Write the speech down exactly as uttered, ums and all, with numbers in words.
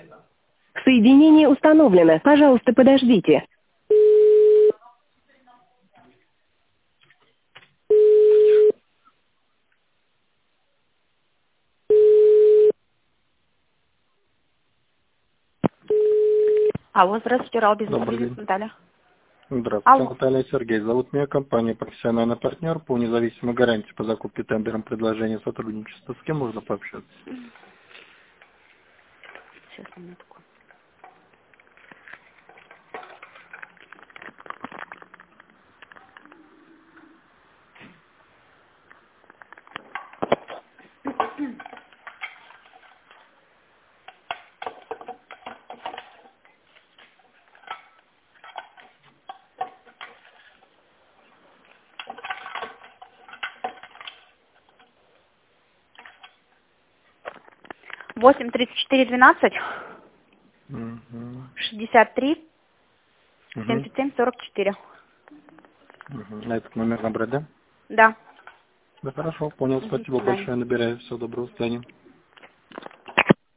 Соединение установлено. Пожалуйста, подождите. Алло, здравствуйте, Рал Добрый бизнес-сервис день. Наталья. Здравствуйте, Алло. Наталья Сергей. Зовут меня компания «Профессиональный партнер» по независимой гарантии по закупке тендером предложения сотрудничества. С кем можно пообщаться? Сейчас, минутку. восемь тридцать четыре двенадцать Угу. шестьдесят три Угу. семьдесят семь сорок четыре. Угу. На этот номер набрать, да? Да. Да, хорошо, понял. Угу, до Спасибо свидания. большое. Набираю. Всего доброго. До свидания.